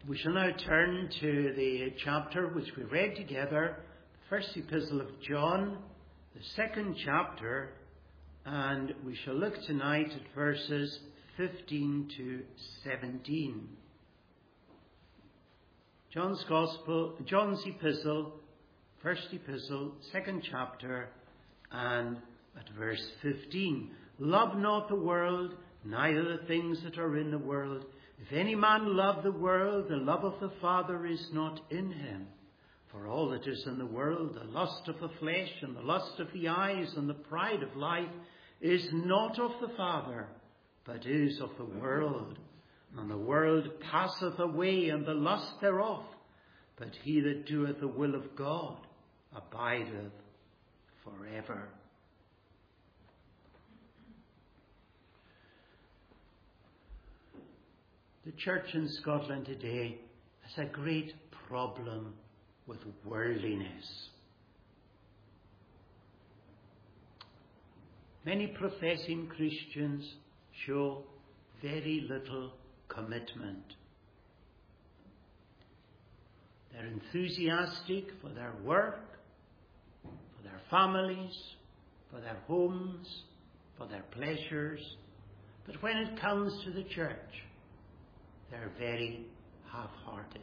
We shall now turn to the chapter which we read together, the first epistle of John, the second chapter, and we shall look tonight at verses 15 to 17. John's epistle, first epistle, second chapter, and at verse 15. Love not the world, neither the things that are in the world. If any man love the world, the love of the Father is not in him. For all that is in the world, the lust of the flesh and the lust of the eyes and the pride of life, is not of the Father, but is of the world. And the world passeth away, and the lust thereof. But he that doeth the will of God abideth forever. The church in Scotland today has a great problem with worldliness. Many professing Christians show very little commitment. They're enthusiastic for their work, for their families, for their homes, for their pleasures. But when it comes to the church, they're very half-hearted.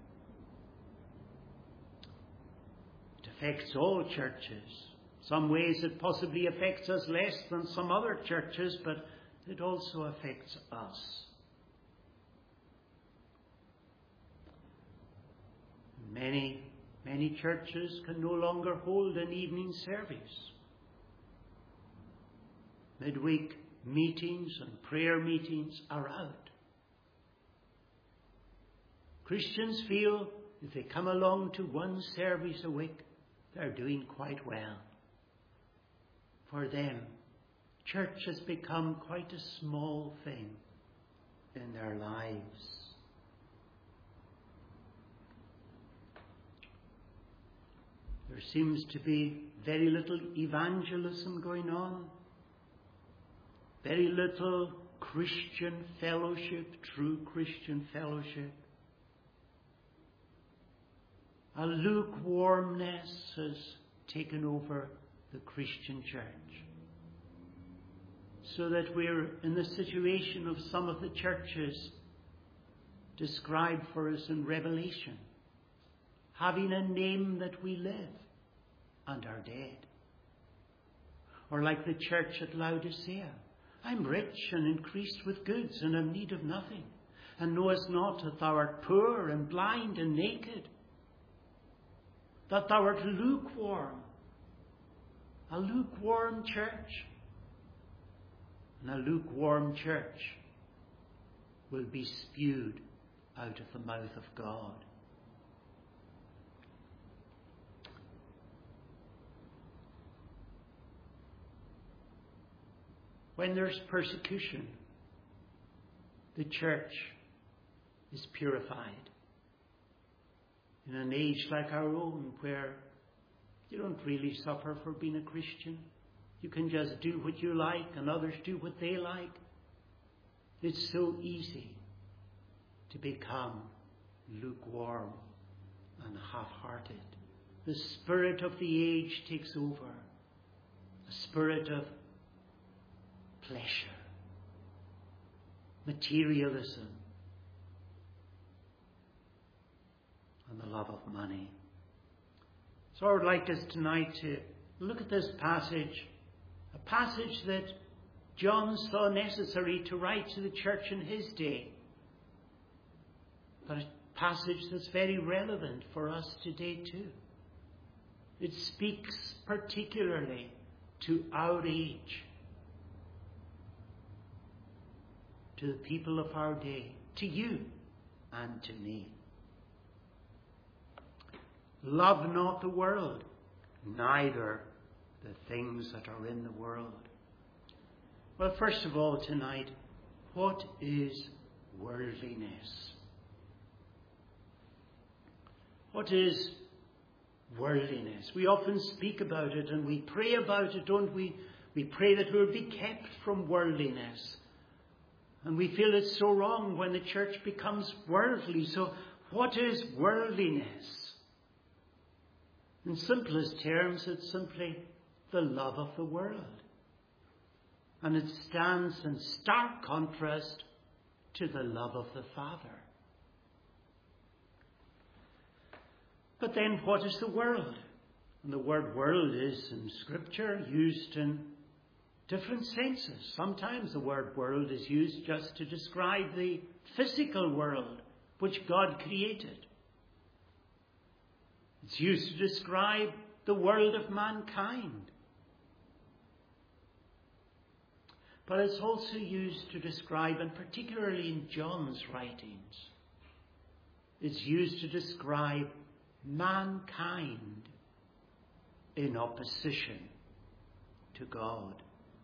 It affects all churches. Some ways it possibly affects us less than some other churches, but it also affects us. Many churches can no longer hold an evening service. Midweek meetings and prayer meetings are out. Christians feel if they come along to one service a week, they're doing quite well. For them, church has become quite a small thing in their lives. There seems to be very little evangelism going on, very little Christian fellowship, true Christian fellowship. A lukewarmness has taken over the Christian church, so that we're in the situation of some of the churches described for us in Revelation, having a name that we live and are dead. Or like the church at Laodicea, I'm rich and increased with goods and am need of nothing, and knowest not that thou art poor and blind and naked, that thou art lukewarm. A lukewarm church. And a lukewarm church will be spewed out of the mouth of God. When there's persecution, the church is purified. In an age like our own, where you don't really suffer for being a Christian, you can just do what you like and others do what they like. It's so easy to become lukewarm and half-hearted. The spirit of the age takes over, a spirit of pleasure, materialism, and the love of money. So I would like us tonight to look at this passage, a passage that John saw necessary to write to the church in his day, but a passage that's very relevant for us today too. It speaks particularly to our age, to the people of our day, to you and to me. Love not the world, neither the things that are in the world. Well, first of all tonight, what is worldliness? What is worldliness? We often speak about it and we pray about it, don't we? We pray that we'll be kept from worldliness. And we feel it's so wrong when the church becomes worldly. So What is worldliness? In simplest terms, it's simply the love of the world. And it stands in stark contrast to the love of the Father. But then what is the world? And the word world is in Scripture used in different senses. Sometimes the word world is used just to describe the physical world which God created. It's used to describe the world of mankind. But it's also used to describe, and particularly in John's writings, it's used to describe mankind in opposition to God.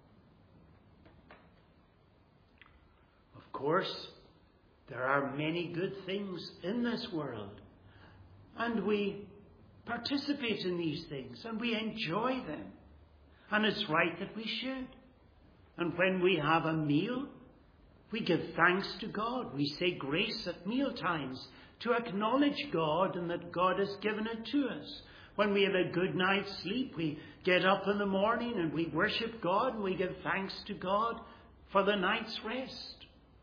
Of course, there are many good things in this world, and we participate in these things, and we enjoy them, and it's right that we should. And when we have a meal, we give thanks to God. We say grace at meal times to acknowledge God and that God has given it to us. When we have a good night's sleep, we get up in the morning and we worship God and we give thanks to God for the night's rest.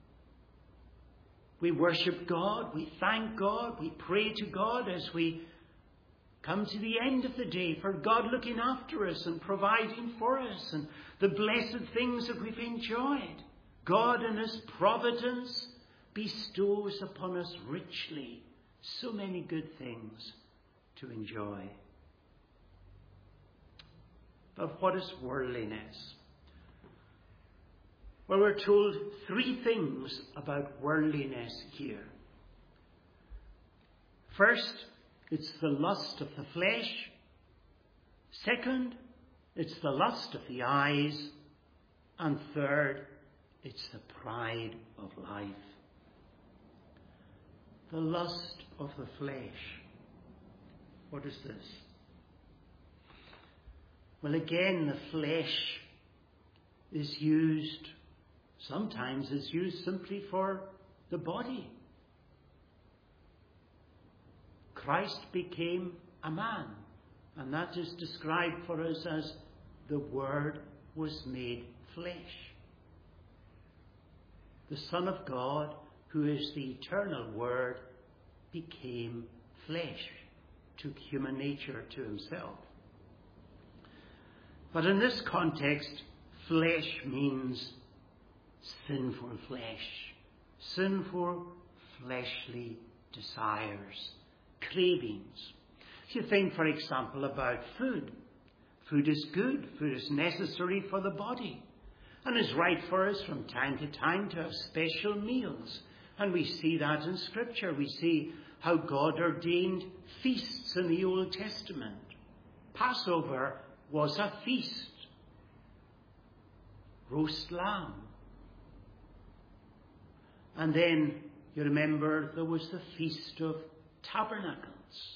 We worship God, we thank God, we pray to God as we come to the end of the day for God looking after us and providing for us and the blessed things that we've enjoyed. God in His providence bestows upon us richly so many good things to enjoy. But what is worldliness? Well, we're told three things about worldliness here. First, it's the lust of the flesh. Second, it's the lust of the eyes. And third, it's the pride of life. The lust of the flesh. What is this? Well, again, the flesh is used, sometimes it's used simply for the body. Christ became a man, and that is described for us as the Word was made flesh. The Son of God, who is the eternal Word, became flesh, took human nature to Himself. But in this context, flesh means sinful flesh, sinful fleshly desires, cravings. If you think, for example, about food, food is good, food is necessary for the body, and is right for us from time to time to have special meals. And we see that in Scripture. We see how God ordained feasts in the Old Testament. Passover was a feast. Roast lamb. And then, you remember, there was the Feast of Tabernacles.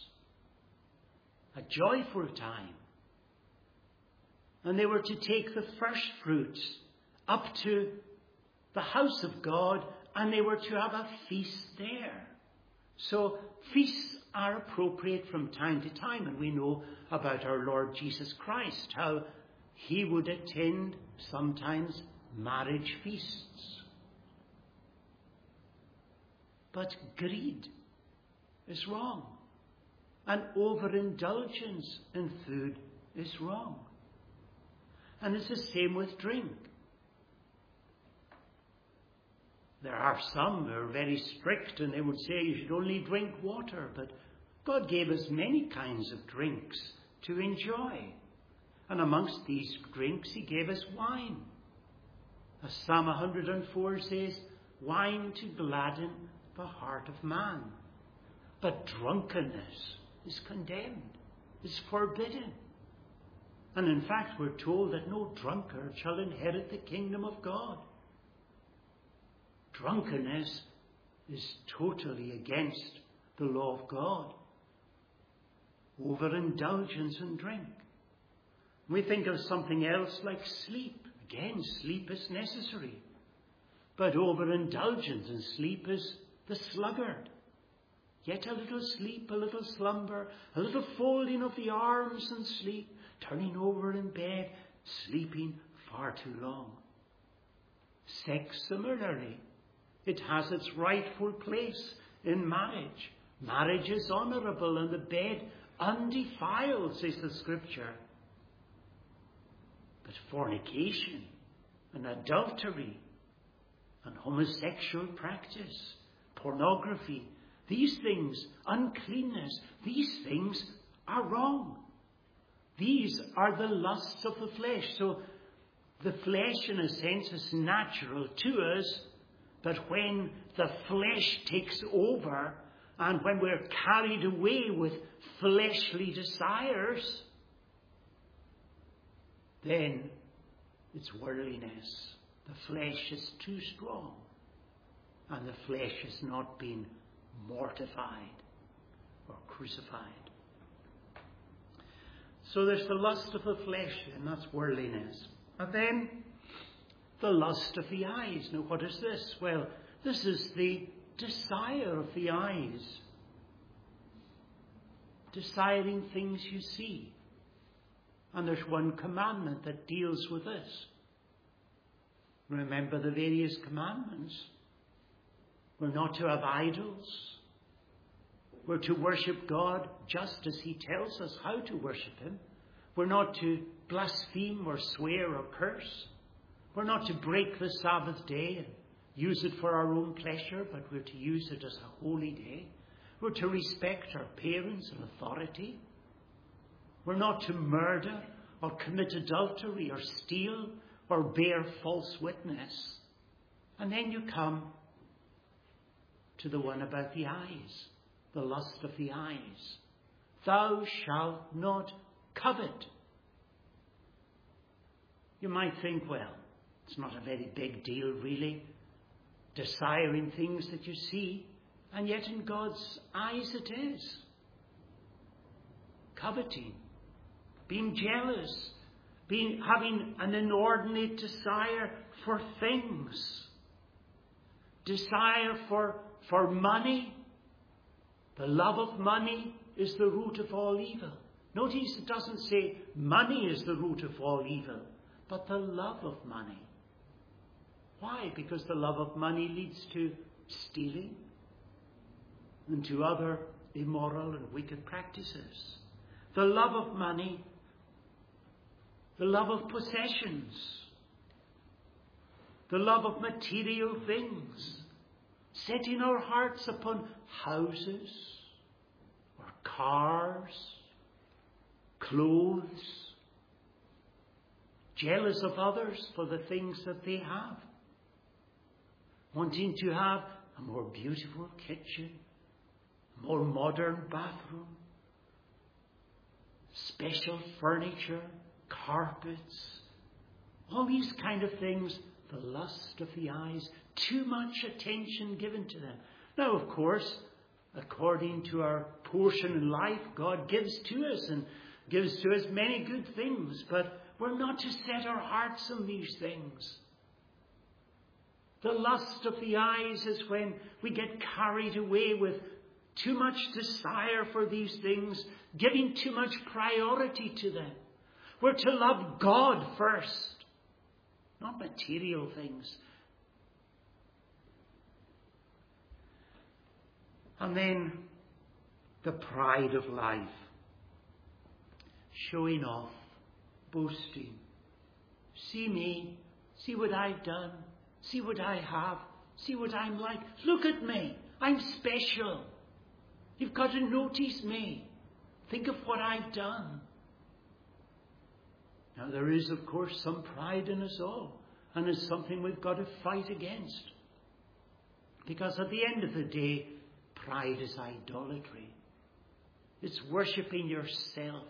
A joyful time. And they were to take the first fruits up to the house of God, and they were to have a feast there. So feasts are appropriate from time to time, and we know about our Lord Jesus Christ, how He would attend sometimes marriage feasts. But greed is wrong, and overindulgence in food is wrong. And it's the same with drink. There are some who are very strict and they would say you should only drink water, but God gave us many kinds of drinks to enjoy. And amongst these drinks He gave us wine. As Psalm 104 says, wine to gladden the heart of man. But drunkenness is condemned, is forbidden. And in fact, we're told that no drunkard shall inherit the kingdom of God. Drunkenness is totally against the law of God. Overindulgence in drink. We think of something else like sleep. Again, sleep is necessary. But overindulgence in sleep is the sluggard. Yet a little sleep, a little slumber, a little folding of the arms and sleep, turning over in bed, sleeping far too long. Sex, similarly, it has its rightful place in marriage. Marriage is honourable and the bed undefiled, says the Scripture. But fornication and adultery and homosexual practice, pornography, these things, uncleanness, these things are wrong. These are the lusts of the flesh. So the flesh, in a sense, is natural to us, but when the flesh takes over and when we're carried away with fleshly desires, then it's worldliness. The flesh is too strong, and the flesh has not been mortified or crucified. So there's the lust of the flesh, and that's worldliness. And then the lust of the eyes. Now what is this? Well, this is the desire of the eyes. Desiring things you see. And there's one commandment that deals with this. Remember the various commandments. We're not to have idols. We're to worship God just as He tells us how to worship Him. We're not to blaspheme or swear or curse. We're not to break the Sabbath day and use it for our own pleasure, but we're to use it as a holy day. We're to respect our parents and authority. We're not to murder or commit adultery or steal or bear false witness. And then you come to the one about the eyes, the lust of the eyes. Thou shalt not covet. You might think, well, it's not a very big deal really, desiring things that you see, and yet in God's eyes it is. Coveting, being jealous, having an inordinate desire for things, desire for money. The love of money is the root of all evil. Notice it doesn't say money is the root of all evil, but the love of money. Why? Because the love of money leads to stealing and to other immoral and wicked practices. The love of money, the love of possessions, the love of material things, setting our hearts upon houses or cars, clothes, jealous of others for the things that they have, wanting to have a more beautiful kitchen, a more modern bathroom, special furniture, carpets, all these kind of things, the lust of the eyes, too much attention given to them. Now, of course, according to our portion in life, God gives to us and gives to us many good things, but we're not to set our hearts on these things. The lust of the eyes is when we get carried away with too much desire for these things, giving too much priority to them. We're to love God first, not material things. And then the pride of life. Showing off, boasting. See me, see what I've done, see what I have, see what I'm like. Look at me, I'm special. You've got to notice me. Think of what I've done. Now there is, of course, some pride in us all, and it's something we've got to fight against. Because at the end of the day, pride is idolatry. It's worshipping yourself.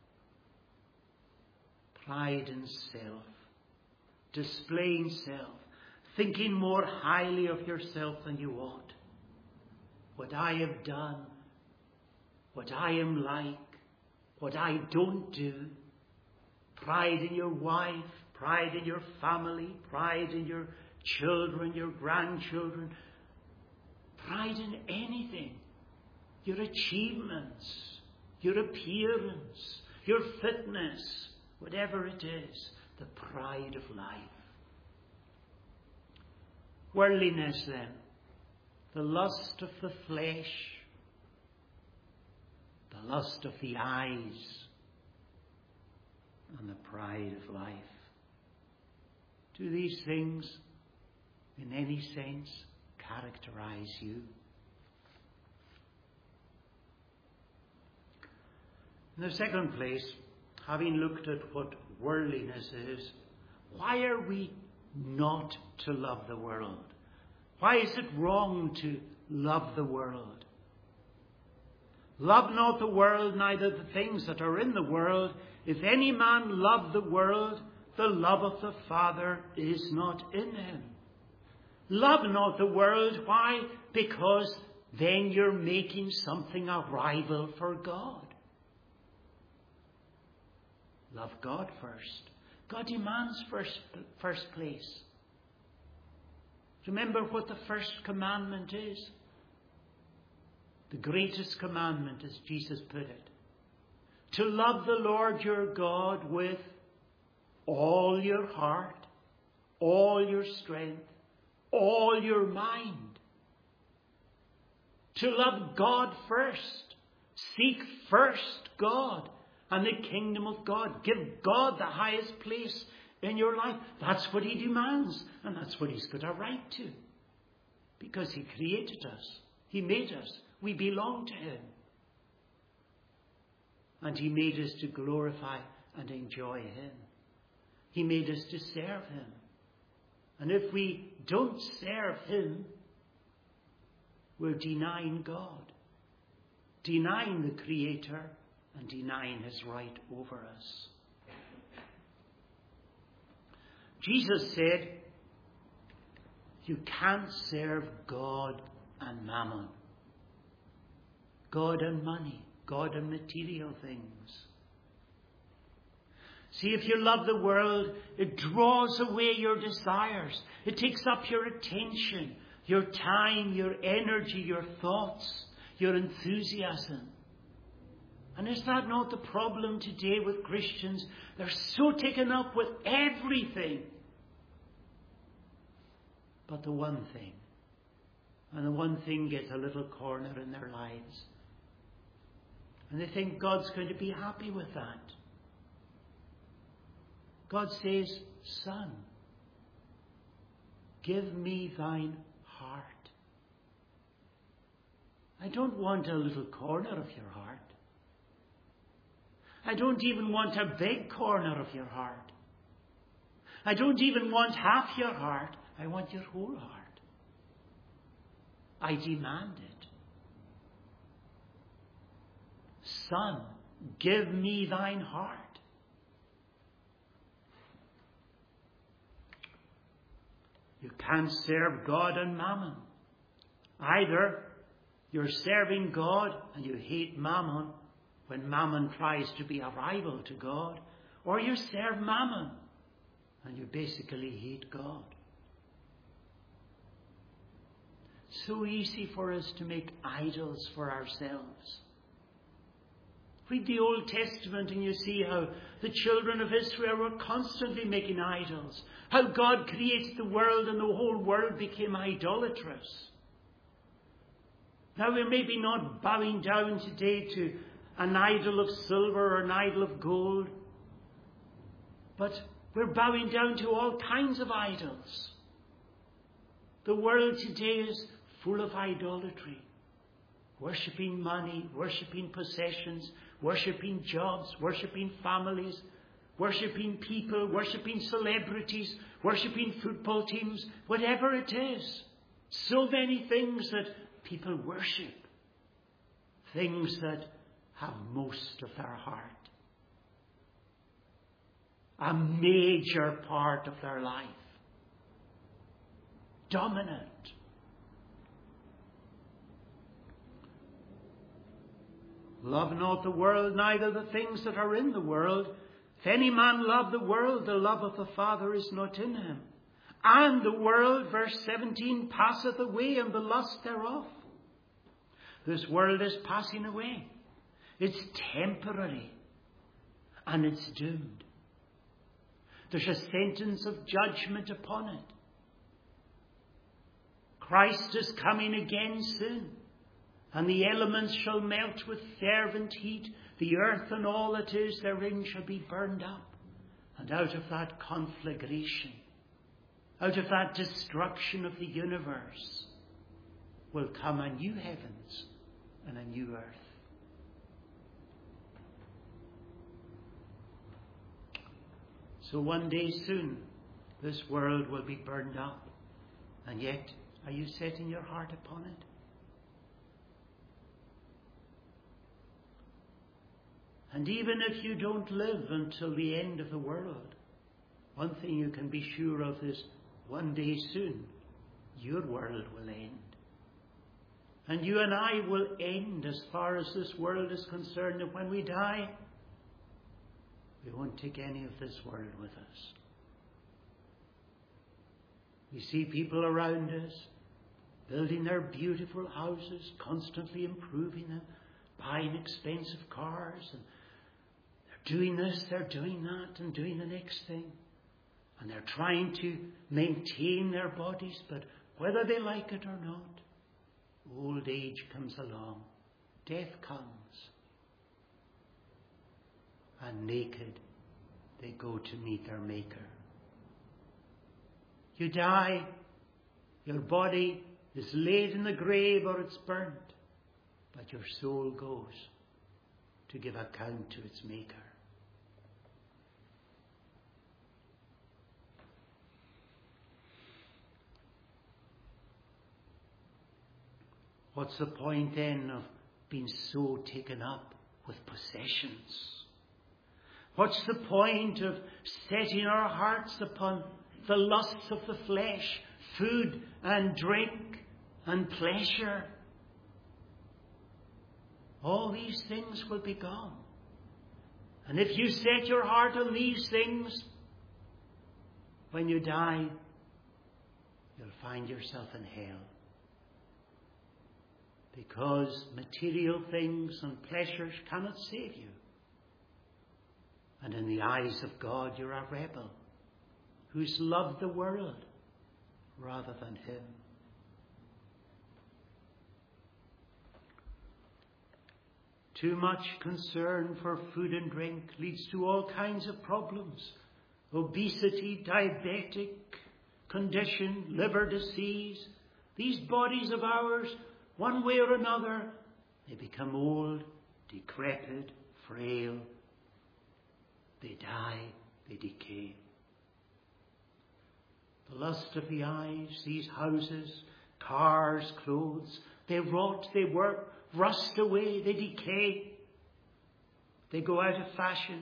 Pride in self. Displaying self. Thinking more highly of yourself than you ought. What I have done. What I am like. What I don't do. Pride in your wife. Pride in your family. Pride in your children, your grandchildren. Pride in anything. your achievements, your appearance, your fitness, whatever it is, the pride of life. Worldliness then, the lust of the flesh, the lust of the eyes, and the pride of life. Do these things, in any sense, characterize you? In the second place, having looked at what worldliness is, why are we not to love the world? Why is it wrong to love the world? Love not the world, neither the things that are in the world. If any man love the world, the love of the Father is not in him. Love not the world. Why? Because then you're making something a rival for God. Love God first. God demands first place. Remember what the first commandment is. The greatest commandment, as Jesus put it. To love the Lord your God with all your heart, all your strength, all your mind. To love God first. Seek first God and the kingdom of God. Give God the highest place in your life. That's what he demands, and that's what he's got a right to. Because he created us. He made us. We belong to him. And he made us to glorify and enjoy him. He made us to serve him. And if we don't serve him, we're denying God, denying the Creator, and denying his right over us. Jesus said, you can't serve God and mammon. God and money. God and material things. See, if you love the world, it draws away your desires. It takes up your attention, your time, your energy, your thoughts, your enthusiasm. And is that not the problem today with Christians? They're so taken up with everything but the one thing. And the one thing gets a little corner in their lives. And they think God's going to be happy with that. God says, son, give me thine heart. I don't want a little corner of your heart. I don't even want a big corner of your heart. I don't even want half your heart. I want your whole heart. I demand it. Son, give me thine heart. You can't serve God and mammon. Either you're serving God and you hate mammon when mammon tries to be a rival to God, or you serve mammon and you basically hate God. So easy for us to make idols for ourselves. Read the Old Testament and you see how the children of Israel were constantly making idols. How God created the world and the whole world became idolatrous. Now we're maybe not bowing down today to an idol of silver or an idol of gold, but we're bowing down to all kinds of idols. The world today is full of idolatry. Worshipping money, worshipping possessions, worshipping jobs, worshipping families, worshipping people, worshipping celebrities, worshipping football teams, whatever it is. So many things that people worship. Things that have most of their heart. A major part of their life. Dominant. Love not the world, neither the things that are in the world. If any man love the world, the love of the Father is not in him. And the world, verse 17, passeth away, and the lust thereof. This world is passing away. It's temporary. And it's doomed. There's a sentence of judgment upon it. Christ is coming again soon. And the elements shall melt with fervent heat. The earth and all that is therein shall be burned up. And out of that conflagration, out of that destruction of the universe, will come a new heavens and a new earth. So one day soon, this world will be burned up. And yet, are you setting your heart upon it? And even if you don't live until the end of the world, one thing you can be sure of is one day soon, your world will end. And you and I will end as far as this world is concerned. And when we die, we won't take any of this world with us. We see people around us building their beautiful houses, constantly improving them, buying expensive cars, and they're doing this, they're doing that, and doing the next thing. And they're trying to maintain their bodies, but whether they like it or not, old age comes along, death comes, and naked they go to meet their Maker. You die, your body is laid in the grave or it's burnt, but your soul goes to give account to its Maker. What's the point then of being so taken up with possessions? What's the point of setting our hearts upon the lusts of the flesh, food and drink and pleasure? All these things will be gone. And if you set your heart on these things, when you die, you'll find yourself in hell. Because material things and pleasures cannot save you. And in the eyes of God, you're a rebel who's loved the world rather than Him. Too much concern for food and drink leads to all kinds of problems. Obesity, diabetic condition, liver disease. These bodies of ours, one way or another, they become old, decrepit, frail. They die, they decay. The lust of the eyes, these houses, cars, clothes, they rot, they work, rust away, they decay. They go out of fashion.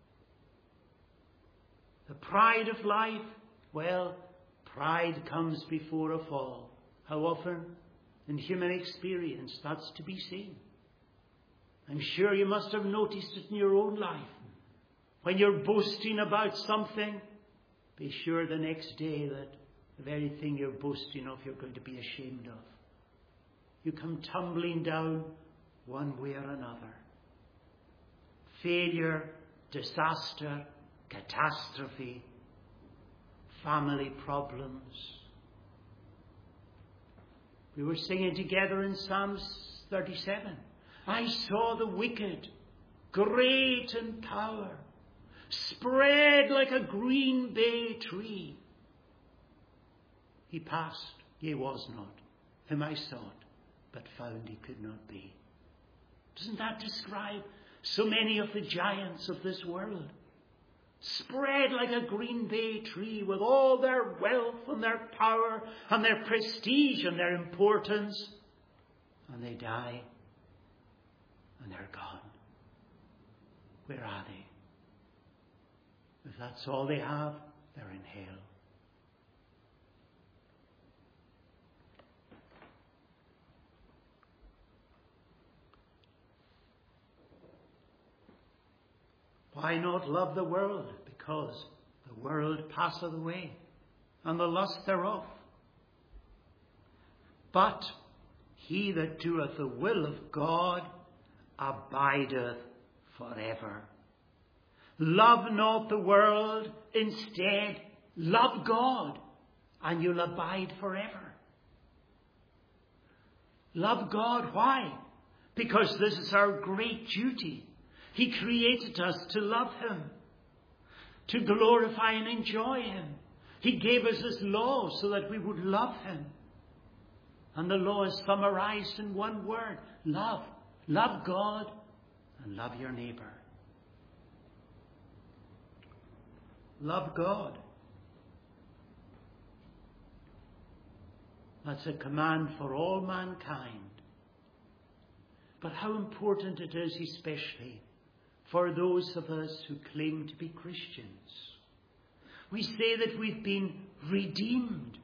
The pride of life, well, pride comes before a fall. How often in human experience that's to be seen? I'm sure you must have noticed it in your own life. When you're boasting about something, be sure the next day that the very thing you're boasting of you're going to be ashamed of. You come tumbling down one way or another. Failure, disaster, catastrophe, family problems. We were singing together in Psalm 37. I saw the wicked, great in power, spread like a green bay tree. He passed, yea, was not. Him I sought, but found he could not be. Doesn't that describe so many of the giants of this world? Spread like a green bay tree with all their wealth and their power and their prestige and their importance. And they die and they're gone. Where are they? If that's all they have, they're in hell. Why not love the world? Because the world passeth away, and the lust thereof. But he that doeth the will of God abideth forever. Love not the world, instead love God, and you'll abide forever. Love God, why? Because this is our great duty. He created us to love him, to glorify and enjoy him. He gave us his law so that we would love him. And the law is summarized in one word: love. Love God and love your neighbor. Love God. That's a command for all mankind. But how important it is, especially for those of us who claim to be Christians. We say that we've been redeemed,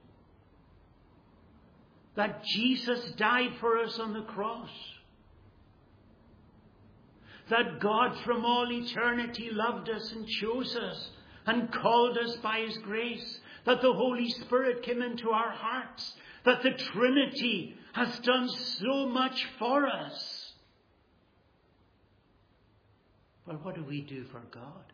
that Jesus died for us on the cross, that God from all eternity loved us and chose us and called us by his grace, that the Holy Spirit came into our hearts, that the Trinity has done so much for us. But what do we do for God?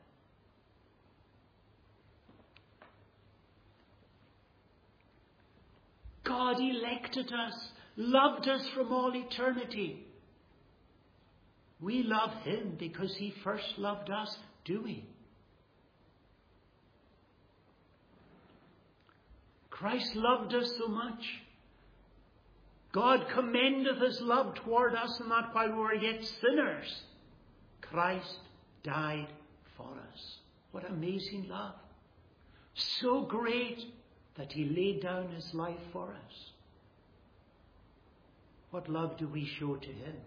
God elected us, loved us from all eternity. We love him because he first loved us, do we? Christ loved us so much. God commendeth his love toward us, and that while we were yet sinners, Christ died for us. What amazing love. So great that he laid down his life for us. What love do we show to him?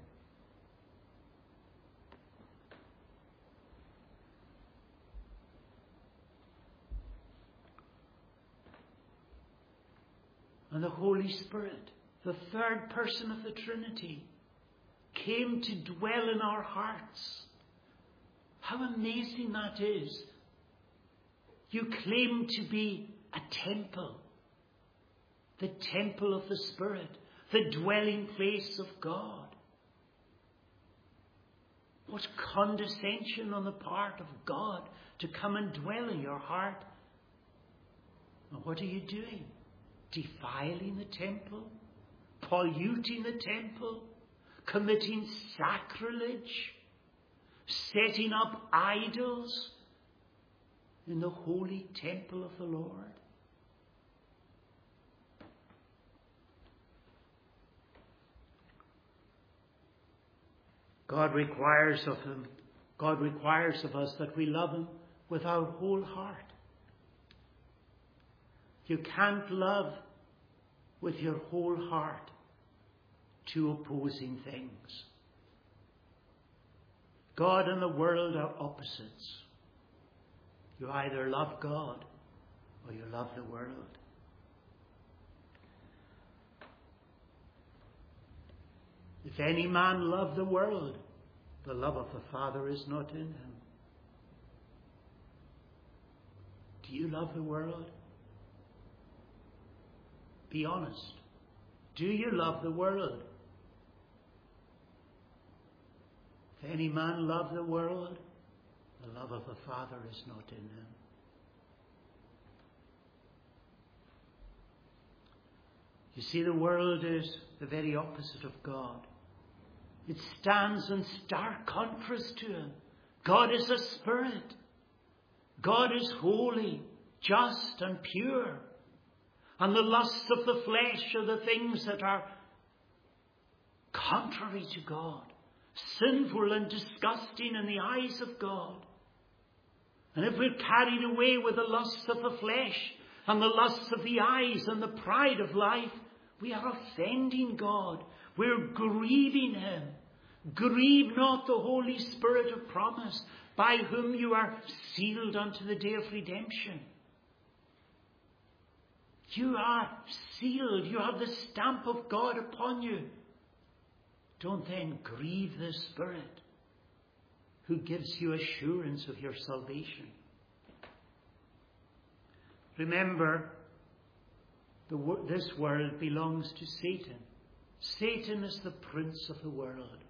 And the Holy Spirit, the third person of the Trinity, came to dwell in our hearts. How amazing that is. You claim to be a temple, the temple of the Spirit, the dwelling place of God. What condescension on the part of God to come and dwell in your heart. And what are you doing? Defiling the temple? Polluting the temple? Committing sacrilege? Setting up idols in the holy temple of the Lord? God requires of us that we love him with our whole heart. You can't love with your whole heart two opposing things. God and the world are opposites. You either love God or you love the world. If any man love the world, the love of the Father is not in him. Do you love the world? Be honest. Do you love the world? If any man love the world, the love of the Father is not in him. You see, the world is the very opposite of God. It stands in stark contrast to him. God is a spirit. God is holy, just and pure. And the lusts of the flesh are the things that are contrary to God, sinful and disgusting in the eyes of God. And if we're carried away with the lusts of the flesh and the lusts of the eyes and the pride of life, we are offending God. We're grieving him. Grieve not the Holy Spirit of promise, by whom you are sealed unto the day of redemption. You are sealed. You have the stamp of God upon you. Don't then grieve the Spirit who gives you assurance of your salvation. Remember, this world belongs to Satan. Satan is the prince of the world.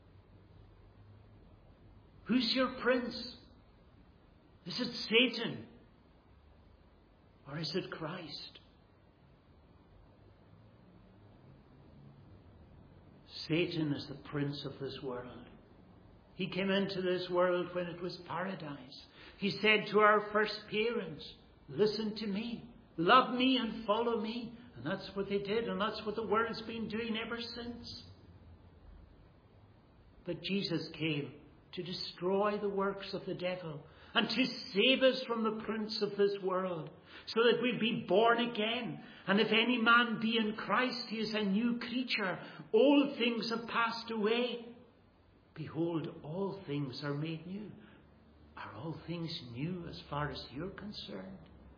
Who's your prince? Is it Satan? Or is it Christ? Satan is the prince of this world. He came into this world when it was paradise. He said to our first parents, listen to me, love me and follow me. And that's what they did, and that's what the world's been doing ever since. But Jesus came to destroy the works of the devil and to save us from the prince of this world, so that we'd be born again. And if any man be in Christ, he is a new creature. Old things have passed away. Behold, all things are made new. Are all things new as far as you're concerned?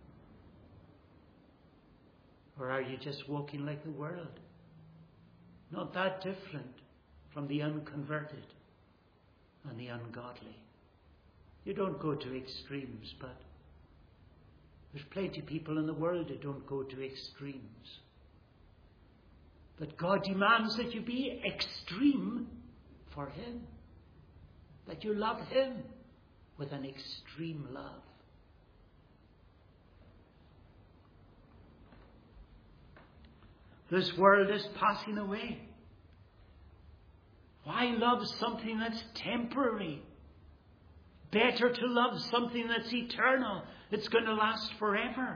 Or are you just walking like the world? Not that different from the unconverted and the ungodly. You don't go to extremes, but there's plenty of people in the world that don't go to extremes. But God demands that you be extreme for Him. That you love Him with an extreme love. This world is passing away. Why love something that's temporary? Better to love something that's eternal. It's going to last forever.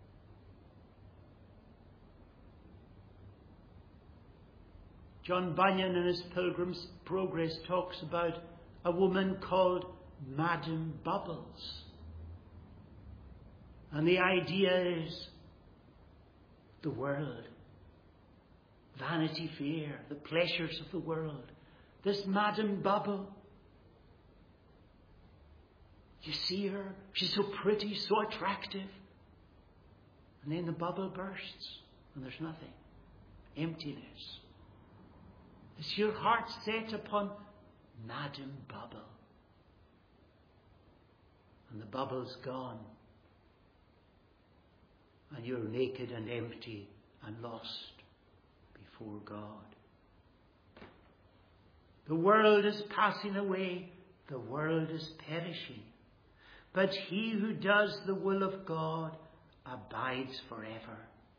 John Bunyan in his Pilgrim's Progress talks about a woman called Madam Bubbles. And the idea is the world. Vanity Fair, the pleasures of the world. This Madam Bubble, you see her, she's so pretty, so attractive. And then the bubble bursts and there's nothing. Emptiness. Is your heart set upon Madam Bubble? And the bubble's gone. And you're naked and empty and lost before God. The world is passing away. The world is perishing. But he who does the will of God abides forever.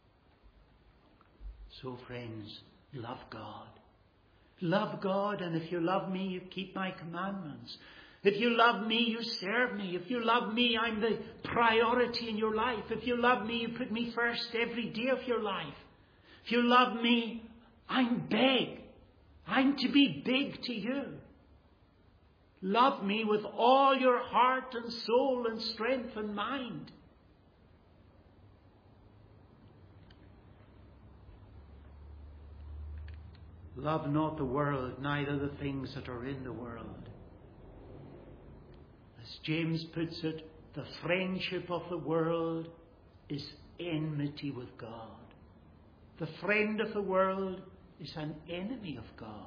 So friends, love God. Love God, and if you love me, you keep my commandments. If you love me, you serve me. If you love me, I'm the priority in your life. If you love me, you put me first every day of your life. If you love me, I'm big. I'm to be big to you. Love me with all your heart and soul and strength and mind. Love not the world, neither the things that are in the world. As James puts it, the friendship of the world is enmity with God. The friend of the world is an enemy of God.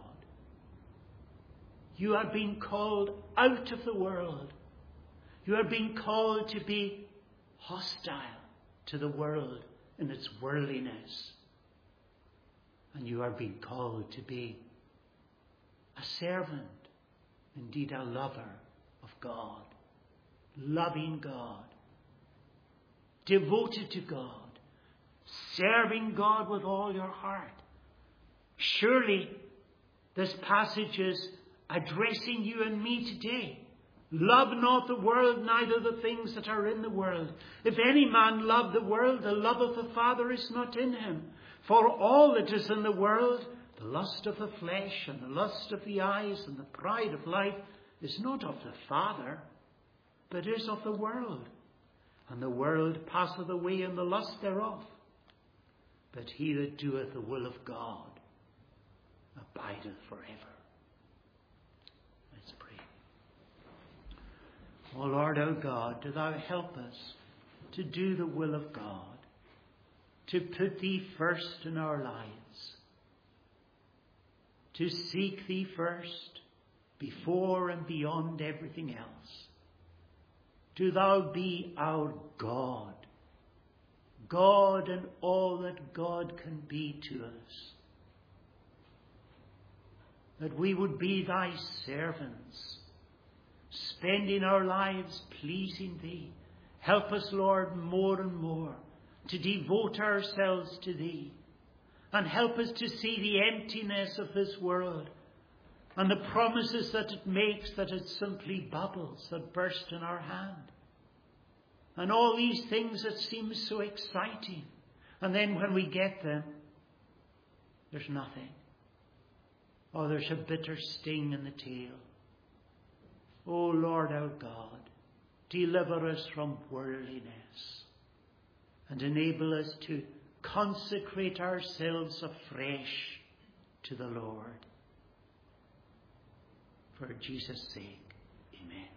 You are being called out of the world. You are being called to be hostile to the world in its worldliness. And you are being called to be a servant, indeed a lover of God, loving God, devoted to God, serving God with all your heart. Surely this passage is addressing you and me today. Love not the world, neither the things that are in the world. If any man love the world, the love of the Father is not in him. For all that is in the world, the lust of the flesh and the lust of the eyes and the pride of life, is not of the Father, but is of the world. And the world passeth away in the lust thereof. But he that doeth the will of God abideth forever. Let's pray. O Lord, O God, do thou help us to do the will of God, to put thee first in our lives, to seek thee first before and beyond everything else. Do thou be our God, God and all that God can be to us. that we would be thy servants, spending our lives pleasing thee. Help us, Lord, more and more to devote ourselves to thee, and help us to see the emptiness of this world and the promises that it makes, that it's simply bubbles that burst in our hand. And all these things that seem so exciting, and then when we get them, there's nothing. Oh, there's a bitter sting in the tail. Oh, Lord our God, deliver us from worldliness and enable us to consecrate ourselves afresh to the Lord. For Jesus' sake, amen.